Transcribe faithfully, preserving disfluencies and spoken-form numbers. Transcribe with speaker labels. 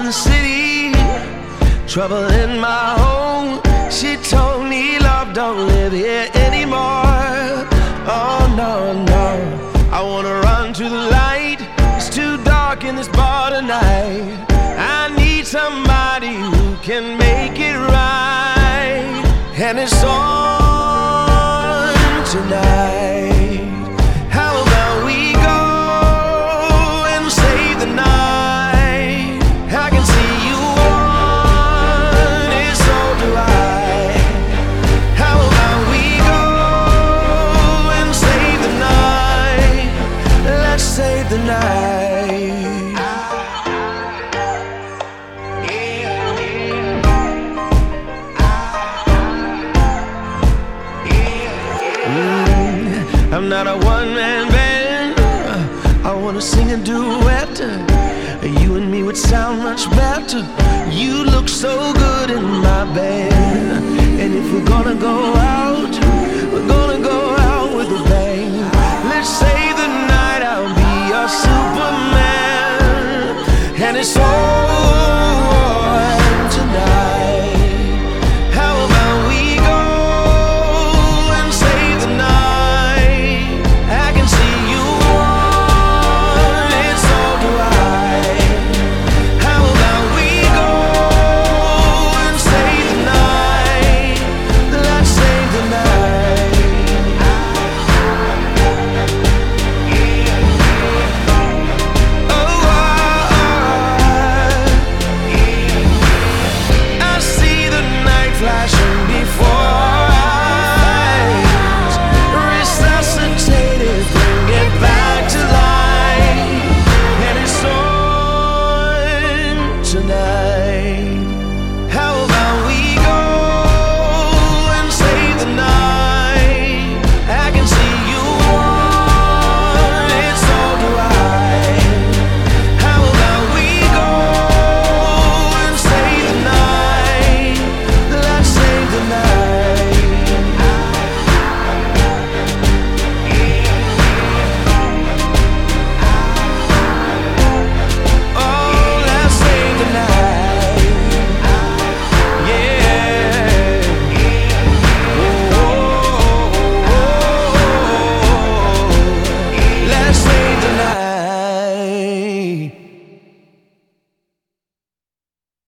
Speaker 1: the city, trouble in my home. She told me love don't live here anymore. Oh no, no, I wanna run to the light. It's too dark in this bar tonight. I need somebody who can make it right. And it's on tonight. How about we go and save the night? I can see you want it, so do I. How about we go and save the night? Let's save the night. I'm not a one-man band. I wanna sing a duet. You and me would sound much better. You look so good in my band. And if we're gonna go out,